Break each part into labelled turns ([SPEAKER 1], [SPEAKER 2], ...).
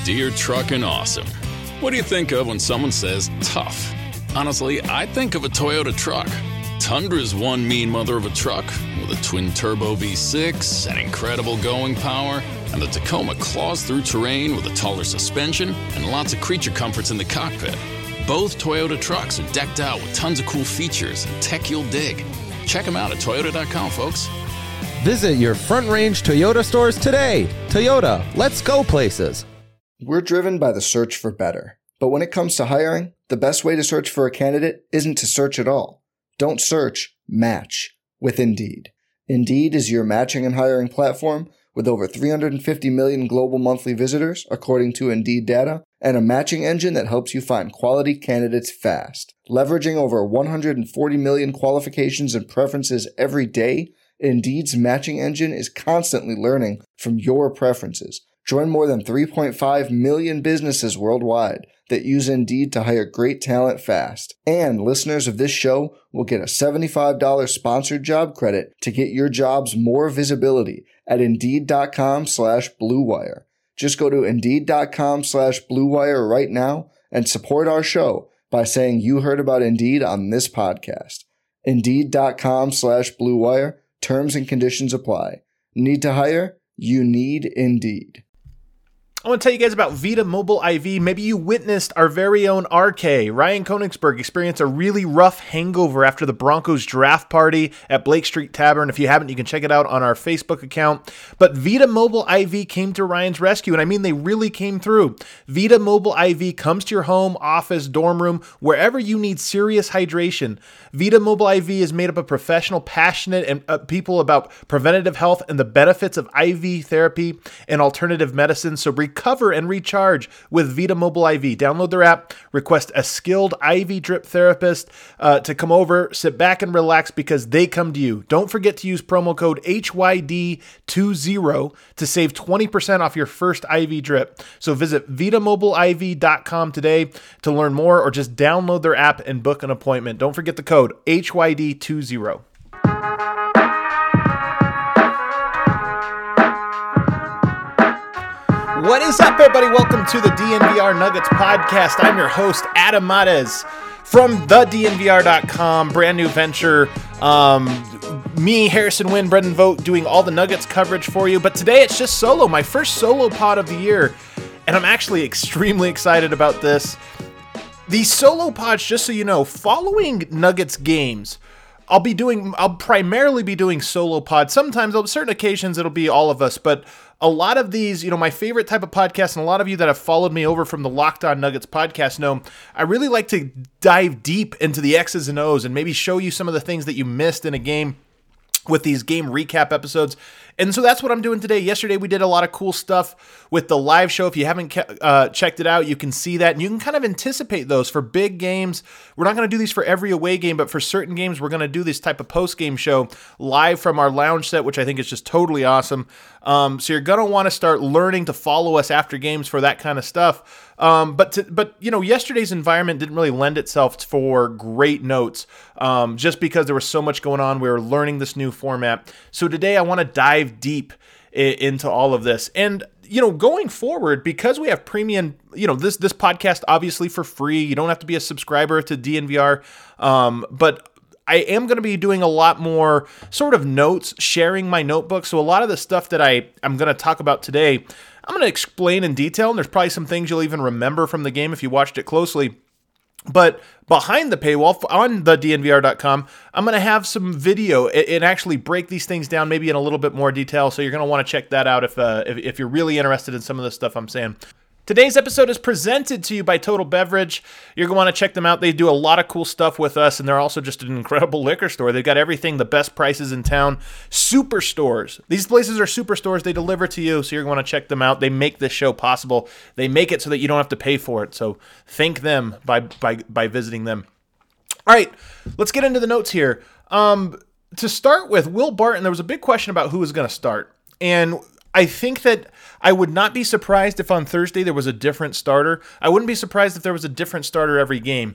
[SPEAKER 1] Deere Truckin' Awesome. What do you think of when someone says tough? Honestly, I think of a Toyota truck. Tundra's one mean mother of a truck with a twin-turbo V6 and incredible going power, and the Tacoma claws through terrain with a taller suspension and lots of creature comforts in the cockpit. Both Toyota trucks are decked out with tons of cool features and tech you'll dig. Check them out at Toyota.com, folks.
[SPEAKER 2] Visit your Front Range Toyota stores today. Toyota, let's go places.
[SPEAKER 3] We're driven by the search for better. But when it comes to hiring, the best way to search for a candidate isn't to search at all. Don't search, match with Indeed. Indeed is your matching and hiring platform with over 350 million global monthly visitors, according to Indeed data, and a matching engine that helps you find quality candidates fast. Leveraging over 140 million qualifications and preferences every day, Indeed's matching engine is constantly learning from your preferences. Join more than 3.5 million businesses worldwide that use Indeed to hire great talent fast. And listeners of this show will get a $75 sponsored job credit to get your jobs more visibility at Indeed.com/Blue Wire. Just go to Indeed.com/Blue Wire right now and support our show by saying you heard about Indeed on this podcast. Indeed.com/Blue Wire. Terms and conditions apply. Need to hire? You need Indeed.
[SPEAKER 4] I want to tell you guys about Vita Mobile IV. Maybe you witnessed our very own RK, Ryan Koenigsberg, experience a really rough hangover after the Broncos draft party at Blake Street Tavern. If you haven't, you can check it out on our Facebook account. But Vita Mobile IV came to Ryan's rescue, and I mean they really came through. Vita Mobile IV comes to your home, office, dorm room, wherever you need serious hydration. Vita Mobile IV is made up of professional, passionate and people about preventative health and the benefits of IV therapy and alternative medicine. So recover and recharge with Vita Mobile IV. Download their app, request a skilled IV drip therapist to come over, sit back and relax because they come to you. Don't forget to use promo code HYD20 to save 20% off your first IV drip. So visit VitaMobileIV.com today to learn more or just download their app and book an appointment. Don't forget the code HYD20. What is up, everybody? Welcome to the DNVR Nuggets podcast. I'm your host, Adam Mares from thednvr.com, brand new venture. Me, Harrison Wynn, Brendan Vogt doing all the Nuggets coverage for you. But today it's just solo, my first solo pod of the year. And I'm actually extremely excited about this. These solo pods, just so you know, following Nuggets games, I'll primarily be doing solo pods. Sometimes, on certain occasions, it'll be all of us, but a lot of these, my favorite type of podcast, and a lot of you that have followed me over from the Locked On Nuggets podcast know, I really like to dive deep into the X's and O's and maybe show you some of the things that you missed in a game with these game recap episodes. And so that's what I'm doing today. Yesterday, we did a lot of cool stuff with the live show. If you haven't checked it out, you can see that. And you can kind of anticipate those for big games. We're not going to do these for every away game, but for certain games, we're going to do this type of post-game show live from our lounge set, which I think is just totally awesome. So you're going to want to start learning to follow us after games for that kind of stuff. But yesterday's environment didn't really lend itself for great notes, just because there was so much going on. We were learning this new format. So today I want to dive deep into all of this. And, going forward, because we have premium, this podcast obviously for free. You don't have to be a subscriber to DNVR. But I am going to be doing a lot more sort of notes, sharing my notebook. So a lot of the stuff that I'm going to talk about today, I'm going to explain in detail, and there's probably some things you'll even remember from the game if you watched it closely. But behind the paywall on the DNVR.com, I'm going to have some video and actually break these things down maybe in a little bit more detail. So you're going to want to check that out if you're really interested in some of the stuff I'm saying. Today's episode is presented to you by Total Beverage. You're going to want to check them out. They do a lot of cool stuff with us, and they're also just an incredible liquor store. They've got everything, the best prices in town. Superstores. These places are superstores. They deliver to you, so you're going to want to check them out. They make this show possible. They make it so that you don't have to pay for it. So thank them by visiting them. All right, let's get into the notes here. To start with, Will Barton, there was a big question about who was going to start. And I think that I would not be surprised if on Thursday there was a different starter. I wouldn't be surprised if there was a different starter every game.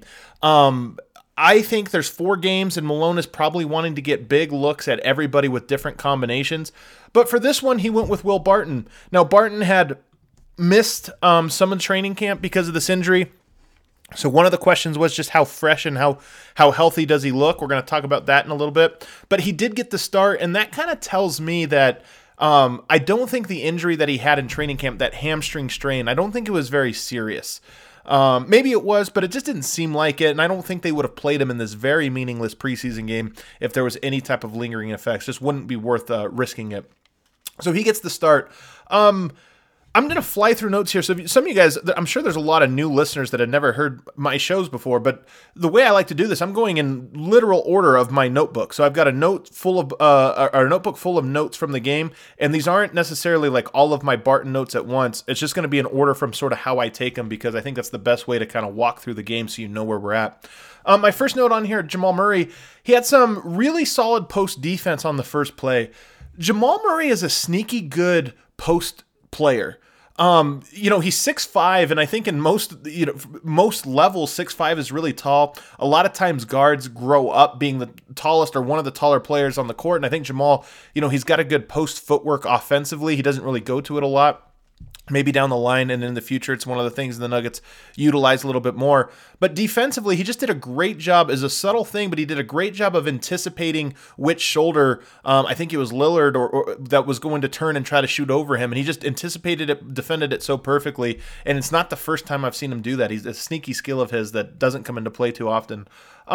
[SPEAKER 4] I think there's 4 games, and Malone is probably wanting to get big looks at everybody with different combinations. But for this one, he went with Will Barton. Now, Barton had missed some of training camp because of this injury. So one of the questions was just how fresh and how healthy does he look? We're going to talk about that in a little bit. But he did get the start, and that kind of tells me that I don't think the injury that he had in training camp, that hamstring strain, I don't think it was very serious. Maybe it was, but it just didn't seem like it, and I don't think they would have played him in this very meaningless preseason game if there was any type of lingering effects. Just wouldn't be worth risking it. So he gets the start. I'm going to fly through notes here. So some of you guys, I'm sure there's a lot of new listeners that had never heard my shows before, but the way I like to do this, I'm going in literal order of my notebook. So I've got a notebook full of notes from the game, and these aren't necessarily like all of my Barton notes at once. It's just going to be in order from sort of how I take them, because I think that's the best way to kind of walk through the game so you know where we're at. My first note on here, Jamal Murray, he had some really solid post defense on the first play. Jamal Murray is a sneaky good post player. He's 6'5", and I think in most levels, 6'5" is really tall. A lot of times guards grow up being the tallest or one of the taller players on the court, and I think Jamal, he's got a good post footwork offensively. He doesn't really go to it a lot. Maybe down the line and in the future, it's one of the things the Nuggets utilize a little bit more. But defensively, he just did a great job. It's a subtle thing, but he did a great job of anticipating which shoulder, I think it was Lillard, or that was going to turn and try to shoot over him. And he just anticipated it, defended it so perfectly. And it's not the first time I've seen him do that. He's a sneaky skill of his that doesn't come into play too often.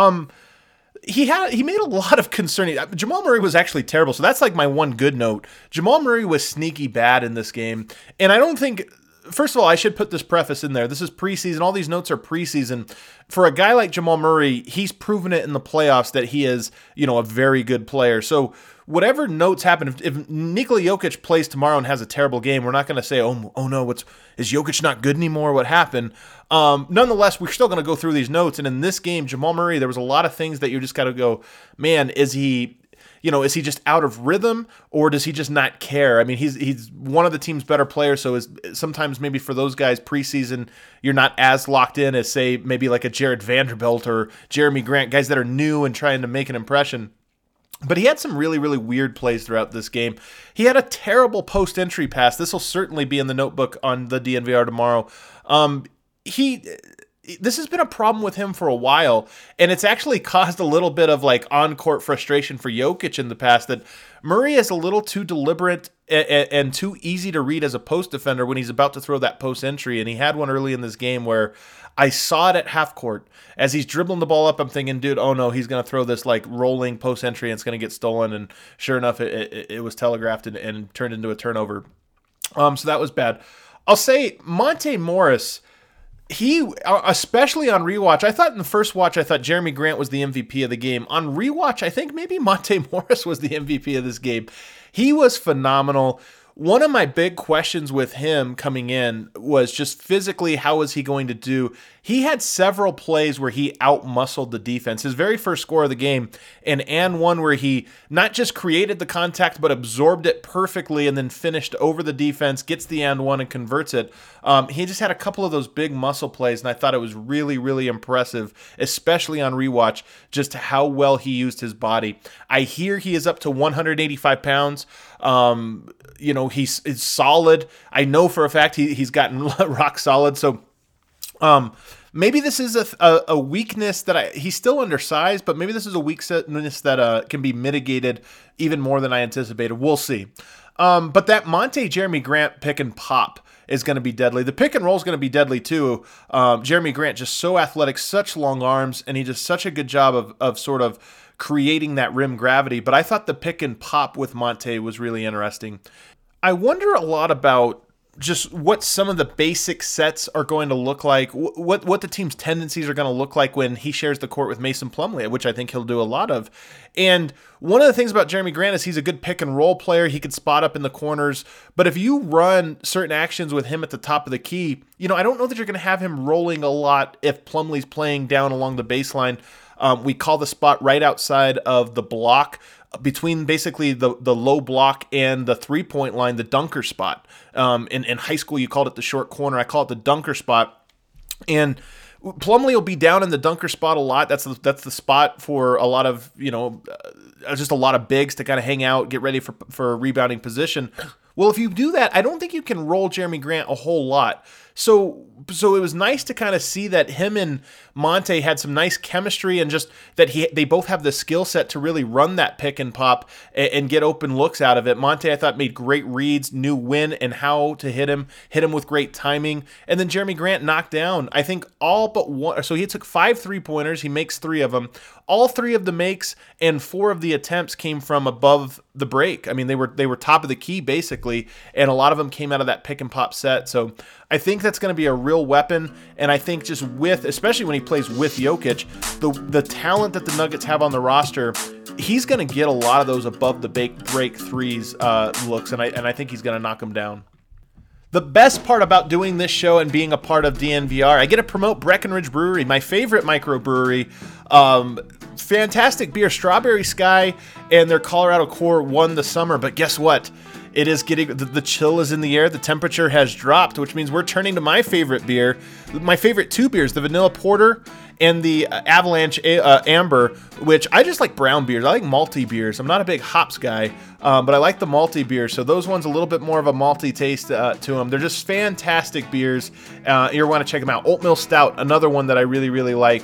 [SPEAKER 4] He made a lot of concerning. Jamal Murray was actually terrible, so that's like my one good note. Jamal Murray was sneaky bad in this game, and I don't think. First of all, I should put this preface in there. This is preseason. All these notes are preseason. For a guy like Jamal Murray, he's proven it in the playoffs that he is, a very good player. So whatever notes happen, if Nikola Jokic plays tomorrow and has a terrible game, we're not going to say, oh no, is Jokic not good anymore? What happened? Nonetheless, we're still going to go through these notes. And in this game, Jamal Murray, there was a lot of things that you just got to go, man, is he just out of rhythm, or does he just not care? I mean, he's one of the team's better players, so sometimes maybe for those guys preseason, you're not as locked in as, say, maybe like a Jared Vanderbilt or Jeremy Grant, guys that are new and trying to make an impression. But he had some really, really weird plays throughout this game. He had a terrible post-entry pass. This will certainly be in the notebook on the DNVR tomorrow. This has been a problem with him for a while, and it's actually caused a little bit of like on-court frustration for Jokic in the past, that Murray is a little too deliberate and too easy to read as a post defender when he's about to throw that post entry. And he had one early in this game where I saw it at half court. As he's dribbling the ball up, I'm thinking, dude, oh no, he's going to throw this like rolling post entry and it's going to get stolen. And sure enough, it was telegraphed and turned into a turnover. So that was bad. I'll say Monte Morris, he, especially on rewatch, I thought in the first watch, I thought Jeremy Grant was the MVP of the game. On rewatch, I think maybe Monte Morris was the MVP of this game. He was phenomenal. One of my big questions with him coming in was just physically, how was he going to do? He had several plays where he out-muscled the defense. His very first score of the game, and one where he not just created the contact, but absorbed it perfectly and then finished over the defense, gets the and one and converts it. He just had a couple of those big muscle plays, and I thought it was really, really impressive, especially on rewatch, just how well he used his body. I hear he is up to 185 pounds. He's solid. I know for a fact he's gotten rock solid. So maybe this is a weakness that he's still undersized, but maybe this is a weakness that can be mitigated even more than I anticipated. We'll see. But that Monte Jeremy Grant pick and pop is going to be deadly. The pick and roll is going to be deadly too. Jeremy Grant, just so athletic, such long arms, and he does such a good job of sort of creating that rim gravity. But I thought the pick and pop with Monte was really interesting. I wonder a lot about just what some of the basic sets are going to look like, what the team's tendencies are going to look like when he shares the court with Mason Plumlee, which I think he'll do a lot of. And one of the things about Jeremy Grant is he's a good pick and roll player. He can spot up in the corners. But if you run certain actions with him at the top of the key, I don't know that you're going to have him rolling a lot if Plumlee's playing down along the baseline. We call the spot right outside of the block, between basically the low block and the three-point line, the dunker spot. In high school, you called it the short corner. I call it the dunker spot. And Plumlee will be down in the dunker spot a lot. That's the spot for a lot of, just a lot of bigs to kind of hang out, get ready for a rebounding position. Well, if you do that, I don't think you can roll Jeremy Grant a whole lot. So it was nice to kind of see that him and Monte had some nice chemistry, and just that they both have the skill set to really run that pick and pop and get open looks out of it. Monte, I thought, made great reads, knew when and how to hit him with great timing. And then Jeremy Grant knocked down, I think, all but one. So he took 5 3-pointers. He makes 3 of them. All 3 of the makes and 4 of the attempts came from above the break. I mean, they were top of the key basically, and a lot of them came out of that pick and pop set. So I think that's going to be a real weapon, and I think just especially when he plays with Jokic, the talent that the Nuggets have on the roster, he's going to get a lot of those above the break threes looks, and I think he's going to knock them down. The best part about doing this show and being a part of DNVR, I get to promote Breckenridge Brewery, my favorite microbrewery. Fantastic beer, Strawberry Sky, and their Colorado Core won the summer, but guess what? It is getting, the chill is in the air. The temperature has dropped, which means we're turning to my favorite beer, my favorite 2 beers, the Vanilla Porter and the Avalanche Amber, which I just like brown beers. I like malty beers. I'm not a big hops guy, but I like the malty beers. So those ones a little bit more of a malty taste to them. They're just fantastic beers. You want to check them out. Oatmeal Stout, another one that I really, really like.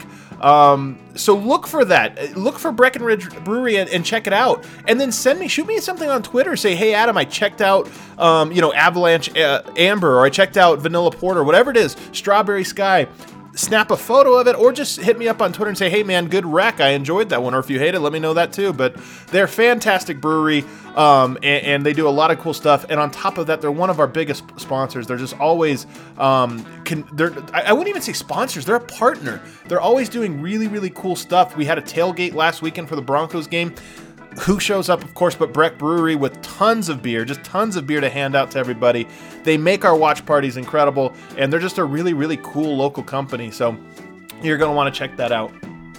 [SPEAKER 4] So look for that. Look for Breckenridge Brewery and check it out. And then shoot me something on Twitter. Say, hey, Adam, I checked out, Avalanche Amber, or I checked out Vanilla Porter, whatever it is, Strawberry Sky. Snap a photo of it, or just hit me up on Twitter and say, hey man, good rec, I enjoyed that one. Or if you hate it, let me know that too. But they're fantastic brewery, and they do a lot of cool stuff. And on top of that, they're one of our biggest sponsors. They're just always, I wouldn't even say sponsors, they're a partner. They're always doing really, really cool stuff. We had a tailgate last weekend for the Broncos game. Who shows up, of course, but Breck Brewery with tons of beer, just tons of beer to hand out to everybody. They make our watch parties incredible, and they're just a really, really cool local company. So you're going to want to check that out.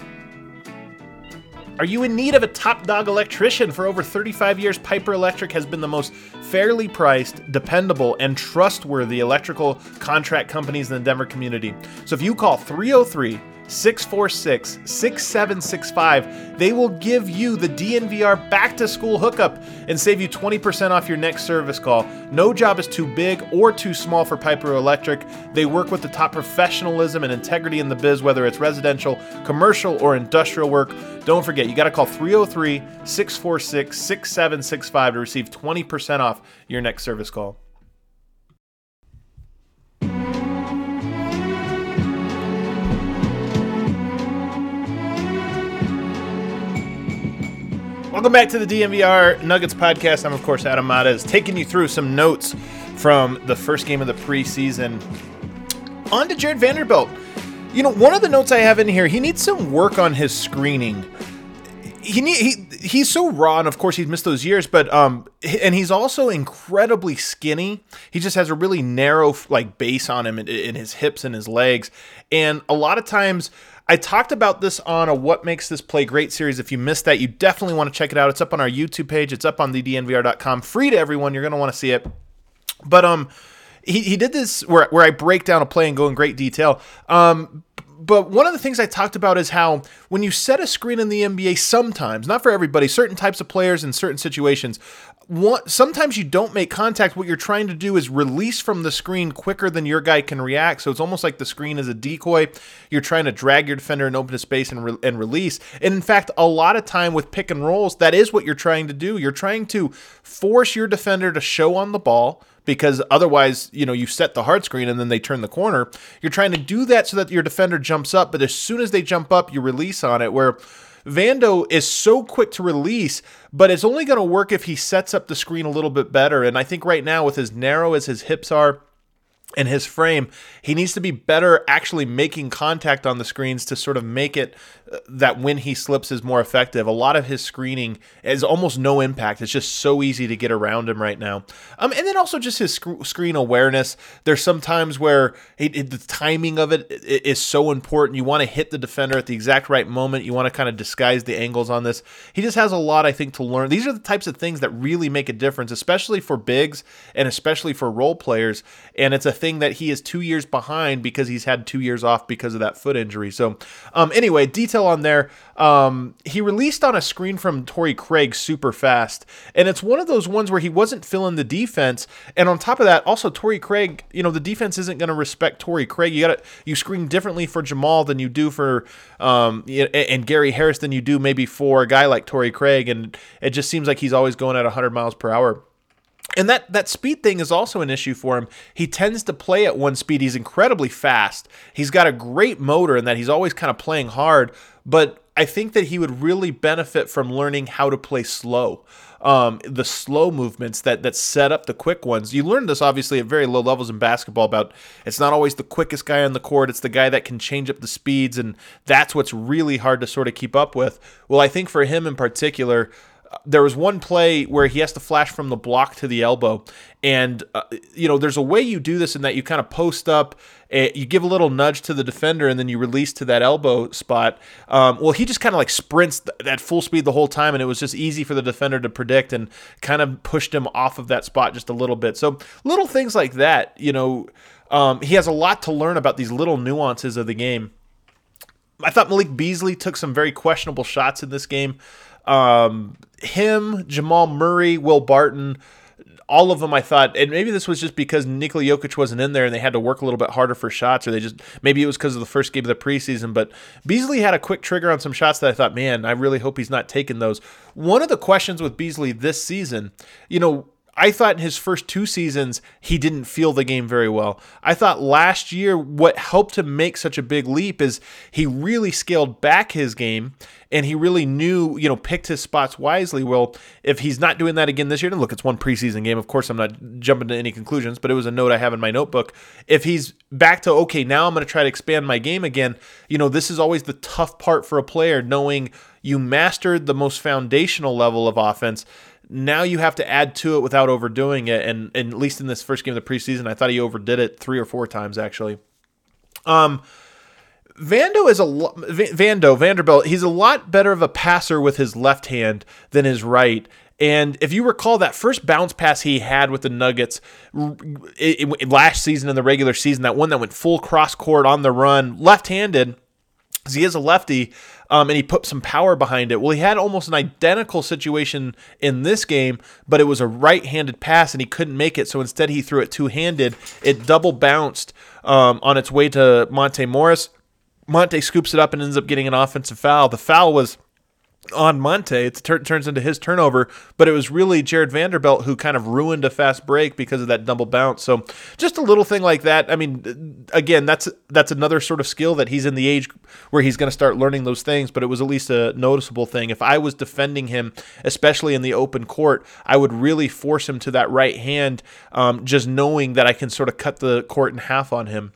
[SPEAKER 4] Are you in need of a top dog electrician? For over 35 years, Piper Electric has been the most fairly priced, dependable, and trustworthy electrical contract companies in the Denver community. So if you call 303-646-6765, they will give you the DNVR back-to-school hookup and save you 20% off your next service call. No job is too big or too small for Piper Electric. They work with the top professionalism and integrity in the biz, whether it's residential, commercial, or industrial work. Don't forget, you got to call 303-646-6765 to receive 20% off your next service call. Welcome back to the DNVR Nuggets podcast. I'm, of course, Adam Mares, taking you through some notes from the first game of the preseason. On to Jared Vanderbilt. You know, one of the notes I have in here, he needs some work on his screening. He's so raw, and of course he's missed those years, but and he's also incredibly skinny. He just has a really narrow base on him in his hips and his legs, and a lot of times. I talked about this on a What Makes This Play Great series. If you missed that, you definitely want to check it out. It's up on our YouTube page. It's up on thednvr.com. Free to everyone. You're going to want to see it. But he did this where I break down a play and go in great detail. But one of the things I talked about is how when you set a screen in the NBA, sometimes, not for everybody, certain types of players in certain situations, sometimes you don't make contact. What you're trying to do is release from the screen quicker than your guy can react. So it's almost like the screen is a decoy. You're trying to drag your defender and open a space and release. And in fact, a lot of time with pick and rolls, that is what you're trying to do. You're trying to force your defender to show on the ball, because otherwise, you set the hard screen and then they turn the corner. You're trying to do that so that your defender jumps up, but as soon as they jump up, you release on it, where Vando is so quick to release, but it's only going to work if he sets up the screen a little bit better. And I think right now, with as narrow as his hips are and his frame, he needs to be better actually making contact on the screens to sort of make it that when he slips is more effective. A lot of his screening is almost no impact. It's just so easy to get around him right now. And then also just his screen awareness. There's some times where the timing of it is so important. You want to hit the defender at the exact right moment. You want to kind of disguise the angles on this. He just has a lot, I think, to learn. These are the types of things that really make a difference, especially for bigs and especially for role players. And it's a thing that he is 2 years behind because he's had 2 years off because of that foot injury. So anyway, detail detail on there. He released on a screen from Torrey Craig super fast, and it's one of those ones where he wasn't filling the defense. And on top of that, also Torrey Craig, the defense isn't going to respect Torrey Craig. You screen differently for Jamal than you do for and Gary Harris than you do maybe for a guy like Torrey Craig, and it just seems like he's always going at 100 miles per hour. And that speed thing is also an issue for him. He tends to play at one speed. He's incredibly fast. He's got a great motor in that he's always kind of playing hard, but I think that he would really benefit from learning how to play slow. The slow movements that set up the quick ones. You learn this obviously at very low levels in basketball about it's not always the quickest guy on the court. It's the guy that can change up the speeds, and that's what's really hard to sort of keep up with. Well, I think for him in particular, there was one play where he has to flash from the block to the elbow. And, there's a way you do this in that you kind of post up, you give a little nudge to the defender, and then you release to that elbow spot. Well, he just kind of like sprints at full speed the whole time, and it was just easy for the defender to predict and kind of pushed him off of that spot just a little bit. So little things like that, he has a lot to learn about these little nuances of the game. I thought Malik Beasley took some very questionable shots in this game. Him, Jamal Murray, Will Barton, all of them I thought, and maybe this was just because Nikola Jokic wasn't in there and they had to work a little bit harder for shots, or maybe it was because of the first game of the preseason, but Beasley had a quick trigger on some shots that I thought, man, I really hope he's not taking those. One of the questions with Beasley this season, I thought in his first 2 seasons, he didn't feel the game very well. I thought last year what helped him make such a big leap is he really scaled back his game, and he really knew, picked his spots wisely. Well, if he's not doing that again this year, and look, it's one preseason game. Of course, I'm not jumping to any conclusions, but it was a note I have in my notebook. If he's back to, okay, now I'm going to try to expand my game again, this is always the tough part for a player, knowing you mastered the most foundational level of offense. Now you have to add to it without overdoing it, and at least in this first game of the preseason, I thought he overdid it 3 or 4 times, actually. Vanderbilt, he's a lot better of a passer with his left hand than his right. And if you recall that first bounce pass he had with the Nuggets last season in the regular season, that one that went full cross court on the run, left-handed, because he is a lefty, and he put some power behind it. Well, he had almost an identical situation in this game, but it was a right-handed pass, and he couldn't make it, so instead he threw it two-handed. It double bounced on its way to Monte Morris. Monte scoops it up and ends up getting an offensive foul. The foul was on Monte. It turns into his turnover, but it was really Jared Vanderbilt who kind of ruined a fast break because of that double bounce. So just a little thing like that. I mean, again, that's another sort of skill that he's in the age where he's going to start learning those things, but it was at least a noticeable thing. If I was defending him, especially in the open court, I would really force him to that right hand, just knowing that I can sort of cut the court in half on him.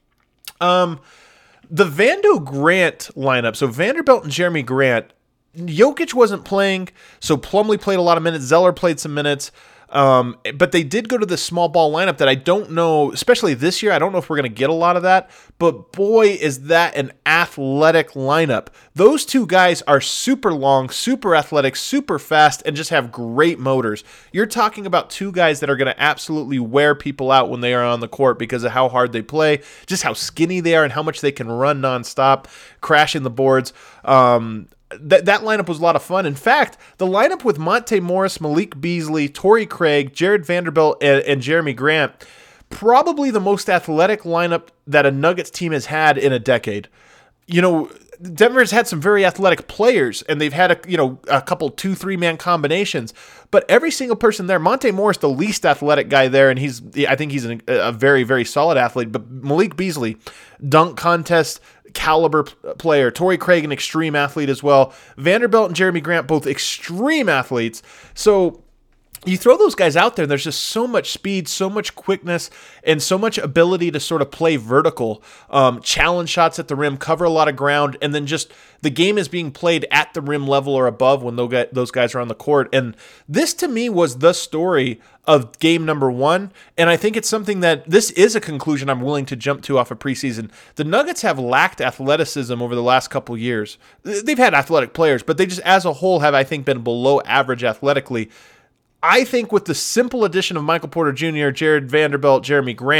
[SPEAKER 4] The Vando Grant lineup, so Vanderbilt and Jeremy Grant, Jokic wasn't playing, so Plumlee played a lot of minutes. Zeller played some minutes, but they did go to this small ball lineup that I don't know, especially this year, I don't know if we're going to get a lot of that, but boy, is that an athletic lineup. Those two guys are super long, super athletic, super fast, and just have great motors. You're talking about two guys that are going to absolutely wear people out when they are on the court because of how hard they play, just how skinny they are, and how much they can run nonstop, crashing the boards. That lineup was a lot of fun. In fact, the lineup with Monte Morris, Malik Beasley, Torrey Craig, Jared Vanderbilt, and Jeremy Grant, probably the most athletic lineup that a Nuggets team has had in a decade. Denver's had some very athletic players, and they've had a couple 2-3-man combinations. But every single person there, Monte Morris, the least athletic guy there, and I think he's a very, very solid athlete. But Malik Beasley, dunk contest caliber player. Torrey Craig, an extreme athlete as well. Vanderbilt and Jeremy Grant, both extreme athletes. So you throw those guys out there, and there's just so much speed, so much quickness, and so much ability to sort of play vertical, challenge shots at the rim, cover a lot of ground, and then just the game is being played at the rim level or above when those guys are on the court. And this, to me, was the story of game number 1, and I think it's something that this is a conclusion I'm willing to jump to off of preseason. The Nuggets have lacked athleticism over the last couple years. They've had athletic players, but they just, as a whole, have, I think, been below average athletically. I think with the simple addition of Michael Porter Jr., Jared Vanderbilt, Jeremy Grant,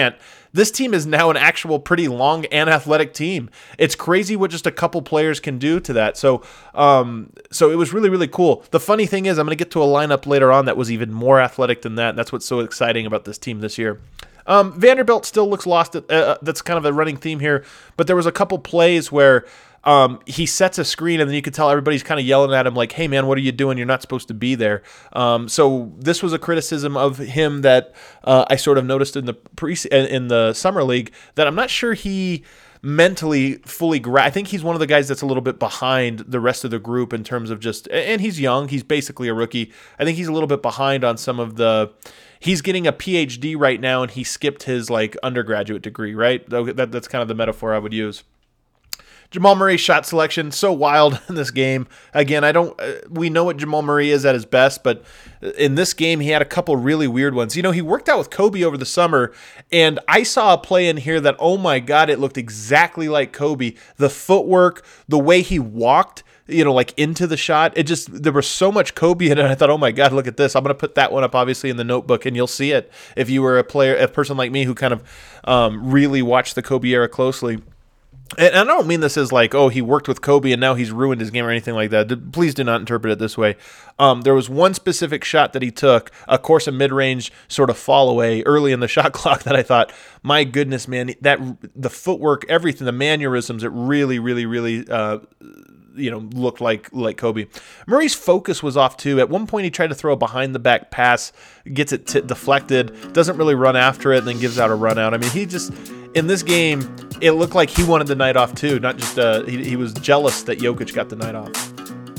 [SPEAKER 4] This team is now an actual pretty long and athletic team. It's crazy what just a couple players can do to that. So it was really, really cool. The funny thing is I'm going to get to a lineup later on that was even more athletic than that. And that's what's so exciting about this team this year. Vanderbilt still looks lost. That's kind of a running theme here. But there was a couple plays where he sets a screen, and then you could tell everybody's kind of yelling at him like, hey, man, what are you doing? You're not supposed to be there. So this was a criticism of him that I sort of noticed in the summer league that I'm not sure he mentally fully I think he's one of the guys that's a little bit behind the rest of the group in terms of just, and he's young. He's basically a rookie. I think he's a little bit behind on some of he's getting a PhD right now, and he skipped his like undergraduate degree, right? That's kind of the metaphor I would use. Jamal Murray's shot selection, so wild in this game. Again, we know what Jamal Murray is at his best, but in this game, he had a couple really weird ones. You know, he worked out with Kobe over the summer, and I saw a play in here that, oh my God, it looked exactly like Kobe. The footwork, the way he walked, you know, like into the shot, there was so much Kobe in it. I thought, oh my God, look at this. I'm going to put that one up, obviously, in the notebook, and you'll see it if you were a person like me who kind of really watched the Kobe era closely. And I don't mean this as like, oh, he worked with Kobe and now he's ruined his game or anything like that. Please do not interpret it this way. There was one specific shot that he took, of course, a mid-range sort of fall away early in the shot clock that I thought, my goodness, man, the footwork, everything, the mannerisms, it really, really, really looked like Kobe. Murray's focus was off too. At one point, he tried to throw a behind-the-back pass, gets it deflected, doesn't really run after it, and then gives out a run out. I mean, in this game, it looked like he wanted the night off too. Not just he was jealous that Jokic got the night off.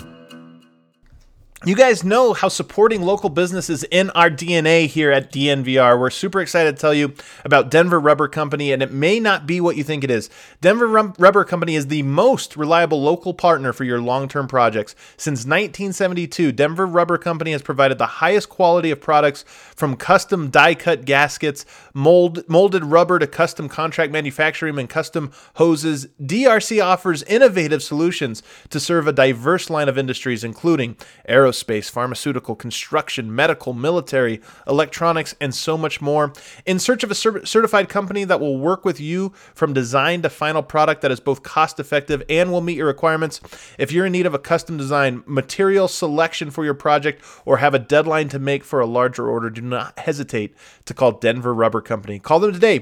[SPEAKER 4] You guys know how supporting local businesses in our DNA here at DNVR. We're super excited to tell you about Denver Rubber Company, and it may not be what you think it is. Denver Rubber Company is the most reliable local partner for your long-term projects. Since 1972, Denver Rubber Company has provided the highest quality of products from custom die-cut gaskets, molded rubber to custom contract manufacturing and custom hoses. DRC offers innovative solutions to serve a diverse line of industries, including aerospace, pharmaceutical, construction, medical, military, electronics, and so much more. In search of a certified company that will work with you from design to final product that is both cost-effective and will meet your requirements, if you're in need of a custom design, material selection for your project, or have a deadline to make for a larger order, do not hesitate to call Denver Rubber Company. Call them today,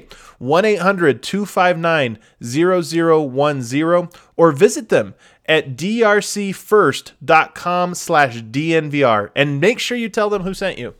[SPEAKER 4] 1-800-259-0010, or visit them at drcfirst.com/DNVR, and make sure you tell them who sent you.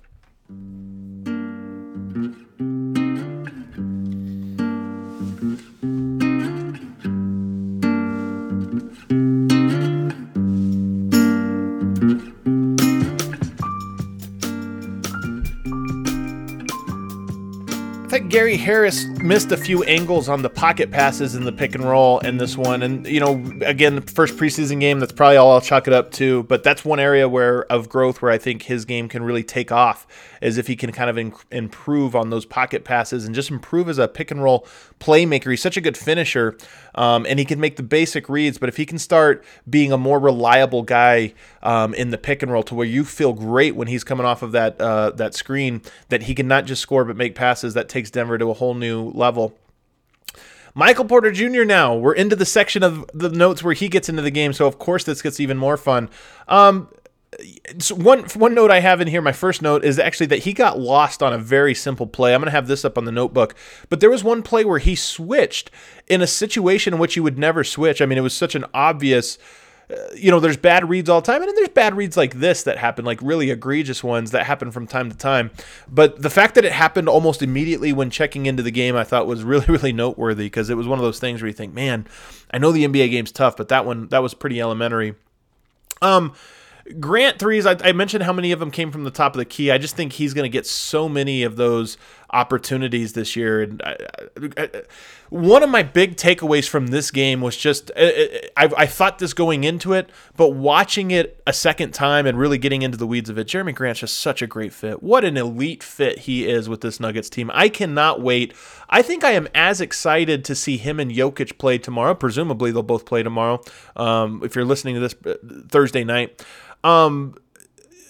[SPEAKER 4] I thought Gary Harris missed a few angles on the pocket passes in the pick and roll in this one. And, again, the first preseason game, that's probably all I'll chalk it up to. But that's one area of growth where I think his game can really take off, is if he can kind of improve on those pocket passes and just improve as a pick and roll playmaker. He's such a good finisher, and he can make the basic reads. But if he can start being a more reliable guy in the pick and roll, to where you feel great when he's coming off of that screen, that he can not just score but make passes, that takes Denver to a whole new level. Michael Porter Jr. now. We're into the section of the notes where he gets into the game, so of course this gets even more fun. So one note I have in here, my first note, is actually that he got lost on a very simple play. I'm going to have this up on the notebook. But there was one play where he switched in a situation in which you would never switch. I mean, it was such an obvious... there's bad reads all the time, and then there's bad reads like this that happen, like really egregious ones that happen from time to time. But the fact that it happened almost immediately when checking into the game, I thought was really, really noteworthy, because it was one of those things where you think, man, I know the NBA game's tough, but that was pretty elementary. Grant threes, I mentioned how many of them came from the top of the key. I just think he's going to get so many of those opportunities this year. And one of my big takeaways from this game was just, I thought this going into it, but watching it a second time and really getting into the weeds of it, Jerami Grant's just such a great fit. What an elite fit he is with this Nuggets team. I cannot wait. I think I am as excited to see him and Jokic play tomorrow. Presumably they'll both play tomorrow, if you're listening to this Thursday night.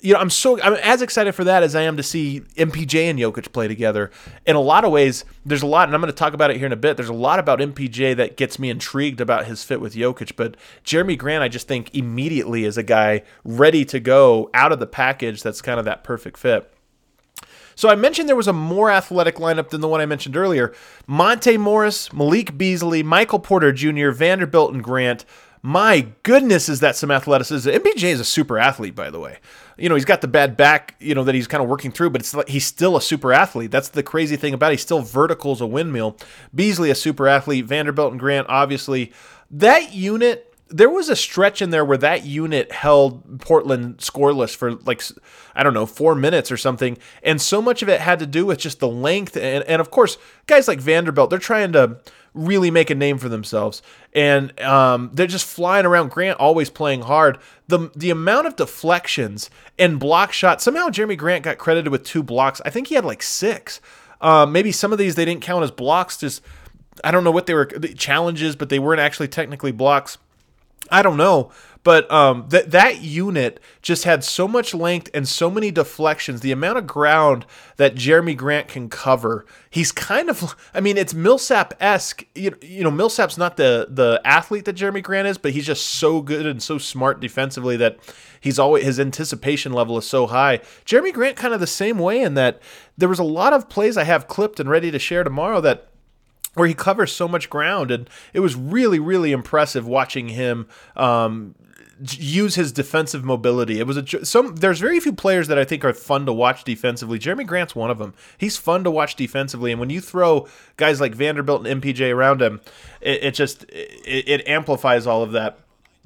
[SPEAKER 4] I'm as excited for that as I am to see MPJ and Jokic play together. In a lot of ways, there's a lot, and I'm going to talk about it here in a bit. There's a lot about MPJ that gets me intrigued about his fit with Jokic, but Jeremy Grant, I just think immediately is a guy ready to go out of the package that's kind of that perfect fit. So I mentioned there was a more athletic lineup than the one I mentioned earlier. Monte Morris, Malik Beasley, Michael Porter Jr., Vanderbilt, and Grant. My goodness, is that some athleticism. MPJ is a super athlete, by the way. He's got the bad back, that he's kind of working through, but it's like he's still a super athlete. That's the crazy thing about it. He's still vertical as a windmill. Beasley, a super athlete. Vanderbilt and Grant, obviously. That unit, there was a stretch in there where that unit held Portland scoreless for 4 minutes or something. And so much of it had to do with just the length. And of course, guys like Vanderbilt, they're trying to really make a name for themselves. And they're just flying around. Grant always playing hard. The amount of deflections and block shots, somehow Jeremy Grant got credited with 2 blocks. I think he had 6. Maybe some of these they didn't count as blocks. Just, I don't know what they were, challenges, but they weren't actually technically blocks. I don't know, but that unit just had so much length and so many deflections. The amount of ground that Jeremy Grant can cover, he's kind of, it's Millsap-esque. Millsap's not the athlete that Jeremy Grant is, but he's just so good and so smart defensively that his anticipation level is so high. Jeremy Grant kind of the same way in that there was a lot of plays I have clipped and ready to share tomorrow where he covers so much ground, and it was really, really impressive watching him use his defensive mobility. It was there's very few players that I think are fun to watch defensively. Jeremy Grant's one of them. He's fun to watch defensively, and when you throw guys like Vanderbilt and MPJ around him, it amplifies all of that.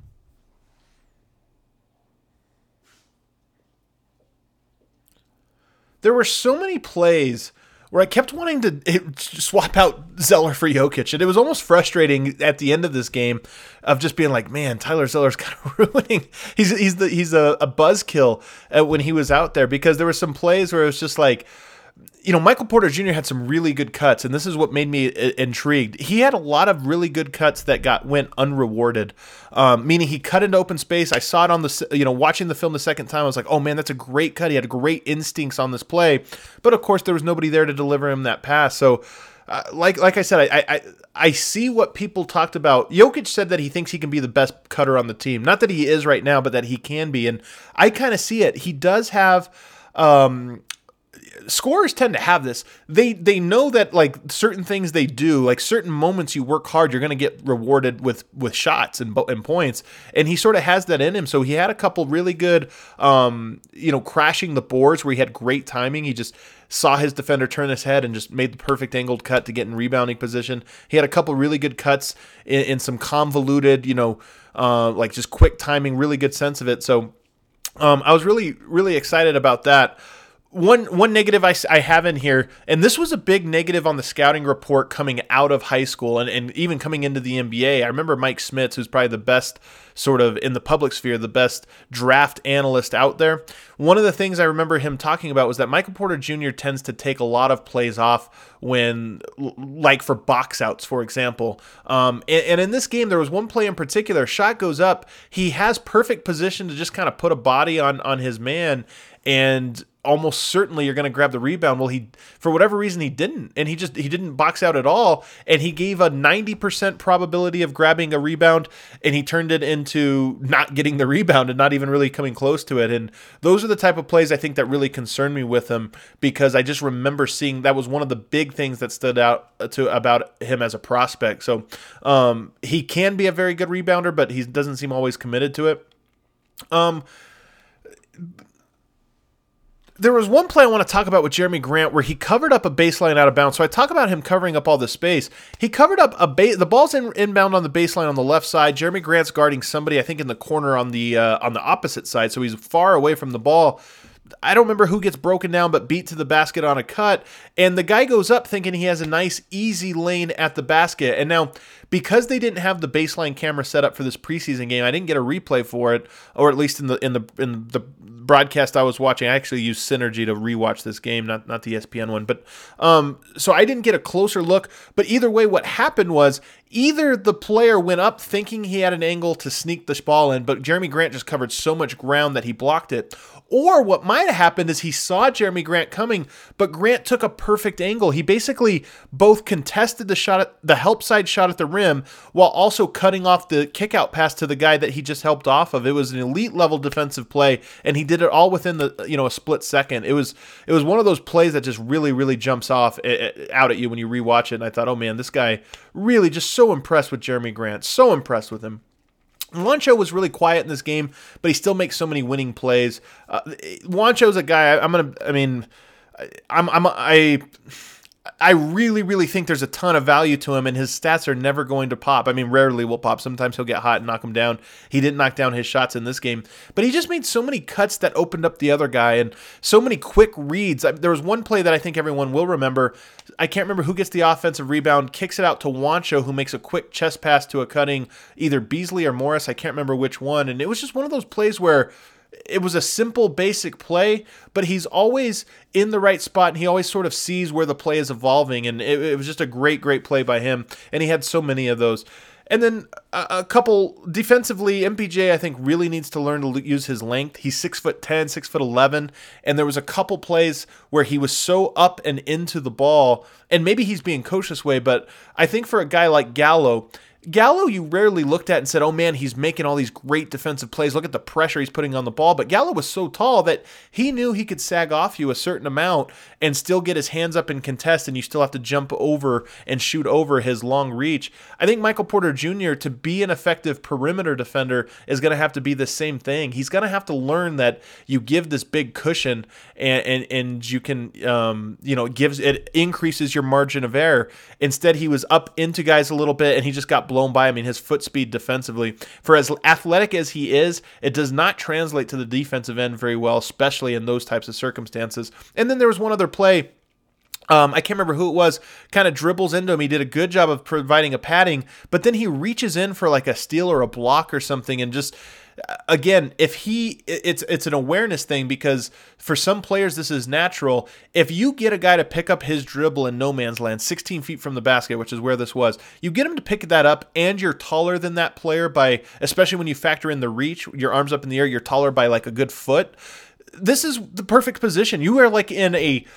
[SPEAKER 4] There were so many plays where I kept wanting to swap out Zeller for Jokic, and it was almost frustrating at the end of this game of just being like, man, Tyler Zeller's kind of ruining. He's a buzzkill when he was out there, because there were some plays where it was just like, Michael Porter Jr. had some really good cuts, and this is what made me intrigued. He had a lot of really good cuts that went unrewarded, meaning he cut into open space. I saw it on watching the film the second time. I was like, oh man, that's a great cut. He had great instincts on this play, but of course there was nobody there to deliver him that pass. So, like I said, I see what people talked about. Jokic said that he thinks he can be the best cutter on the team. Not that he is right now, but that he can be, and I kind of see it. He does have. Scorers tend to have this. They know that certain things they do, certain moments you work hard, you're going to get rewarded with shots and points. And he sort of has that in him. So he had a couple really good, crashing the boards where he had great timing. He just saw his defender turn his head and just made the perfect angled cut to get in rebounding position. He had a couple really good cuts in some convoluted, just quick timing, really good sense of it. So I was really, really excited about that. One negative I have in here, and this was a big negative on the scouting report coming out of high school and even coming into the NBA. I remember Mike Smits, who's probably the best sort of in the public sphere, the best draft analyst out there. One of the things I remember him talking about was that Michael Porter Jr. tends to take a lot of plays off when, for box outs, for example. And in this game, there was one play in particular, shot goes up, he has perfect position to just kind of put a body on his man, and almost certainly you're going to grab the rebound. Well, for whatever reason, he didn't. And he didn't box out at all. And he gave a 90% probability of grabbing a rebound, and he turned it into not getting the rebound and not even really coming close to it. And those are the type of plays I think that really concern me with him, because I just remember seeing that was one of the big things that stood out about him as a prospect. So he can be a very good rebounder, but he doesn't seem always committed to it. There was one play I want to talk about with Jeremy Grant where he covered up a baseline out of bounds. So I talk about him covering up all the space. He covered up the ball's inbound on the baseline on the left side. Jeremy Grant's guarding somebody, I think, in the corner on the opposite side. So he's far away from the ball. I don't remember who gets broken down but beat to the basket on a cut, and the guy goes up thinking he has a nice easy lane at the basket. And now, because they didn't have the baseline camera set up for this preseason game, I didn't get a replay for it, or at least in the broadcast I was watching. I actually used Synergy to rewatch this game, not the ESPN one. But so I didn't get a closer look. But either way, what happened was either the player went up thinking he had an angle to sneak the ball in, but Jeremy Grant just covered so much ground that he blocked it. Or what might have happened is he saw Jeremy Grant coming, but Grant took a perfect angle. He basically both contested the help side shot at the rim while also cutting off the kick-out pass to the guy that he just helped off of. It was an elite level defensive play, and he did it all within a split second. It was one of those plays that just really, really jumps off out at you when you rewatch it. And I thought, oh man, this guy really just so impressed with Jeremy Grant, so impressed with him. Juancho was really quiet in this game, but he still makes so many winning plays. Juancho's a guy. I really, really think there's a ton of value to him, and his stats are never going to pop. I mean, rarely will pop. Sometimes he'll get hot and knock him down. He didn't knock down his shots in this game, but he just made so many cuts that opened up the other guy and so many quick reads. There was one play that I think everyone will remember. I can't remember who gets the offensive rebound, kicks it out to Juancho, who makes a quick chest pass to a cutting either Beasley or Morris. I can't remember which one, and it was just one of those plays where it was a simple, basic play, but he's always in the right spot, and he always sort of sees where the play is evolving, and it was just a great, great play by him, and he had so many of those. And then a couple defensively, MPJ I think really needs to learn to use his length. He's 6'10", 6'11", and there was a couple plays where he was so up and into the ball, and maybe he's being coached this way, but I think for a guy like Gallo, you rarely looked at and said, oh man, he's making all these great defensive plays. Look at the pressure he's putting on the ball. But Gallo was so tall that he knew he could sag off you a certain amount and still get his hands up and contest, and you still have to jump over and shoot over his long reach. I think Michael Porter Jr., to be an effective perimeter defender, is going to have to be the same thing. He's going to have to learn that you give this big cushion and you can, it increases your margin of error. Instead, he was up into guys a little bit and he just got blown by. I mean, his foot speed defensively, for as athletic as he is, it does not translate to the defensive end very well, especially in those types of circumstances. And then there was one other play. I can't remember who it was, kind of dribbles into him. He did a good job of providing a padding, but then he reaches in for like a steal or a block or something, and just, again, it's an awareness thing, because for some players this is natural. If you get a guy to pick up his dribble in no man's land, 16 feet from the basket, which is where this was, you get him to pick that up, and you're taller than that player by, especially when you factor in the reach, your arms up in the air, you're taller by like a good foot. This is the perfect position. You are like in a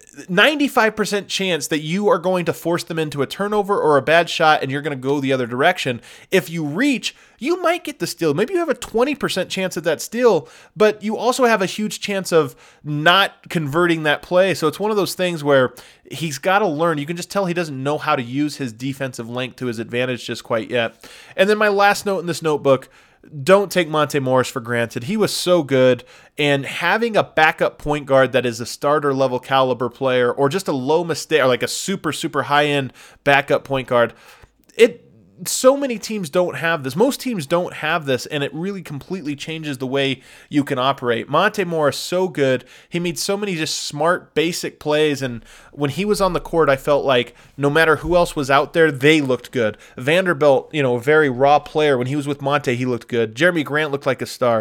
[SPEAKER 4] 95% chance that you are going to force them into a turnover or a bad shot, and you're going to go the other direction. If you reach, you might get the steal. Maybe you have a 20% chance at that steal, but you also have a huge chance of not converting that play. So it's one of those things where he's got to learn. You can just tell he doesn't know how to use his defensive length to his advantage just quite yet. And then my last note in this notebook: don't take Monte Morris for granted. He was so good, and having a backup point guard that is a starter level caliber player, or just a low mistake, or like a super, super high end backup point guard, so many teams don't have this. Most teams don't have this, and it really completely changes the way you can operate. Monte Morris, so good. He made so many just smart, basic plays, and when he was on the court, I felt like no matter who else was out there, they looked good. Vanderbilt, a very raw player. When he was with Monte, he looked good. Jeremy Grant looked like a star.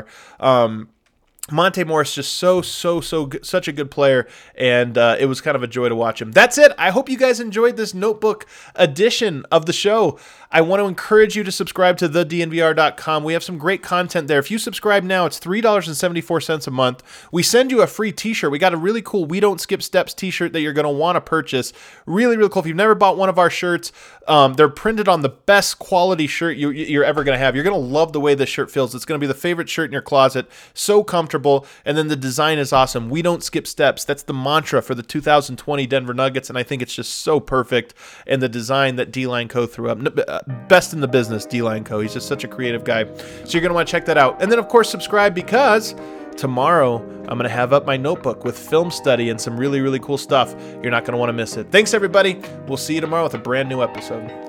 [SPEAKER 4] Monte Morris, just so good, such a good player, and it was kind of a joy to watch him. That's it. I hope you guys enjoyed this notebook edition of the show. I want to encourage you to subscribe to thednvr.com. We have some great content there. If you subscribe now, it's $3.74 a month. We send you a free t-shirt. We got a really cool We Don't Skip Steps t-shirt that you're going to want to purchase. Really, really cool. If you've never bought one of our shirts, they're printed on the best quality shirt you're ever going to have. You're going to love the way this shirt feels. It's going to be the favorite shirt in your closet. So comfortable. And then the design is awesome. We don't skip steps. That's the mantra for the 2020 Denver Nuggets, and I think it's just so perfect. And the design that D-Line Co. threw up. Best in the business, D-Line Co. He's just such a creative guy. So you're going to want to check that out. And then, of course, subscribe, because tomorrow I'm going to have up my notebook with film study and some really, really cool stuff. You're not going to want to miss it. Thanks, everybody. We'll see you tomorrow with a brand new episode.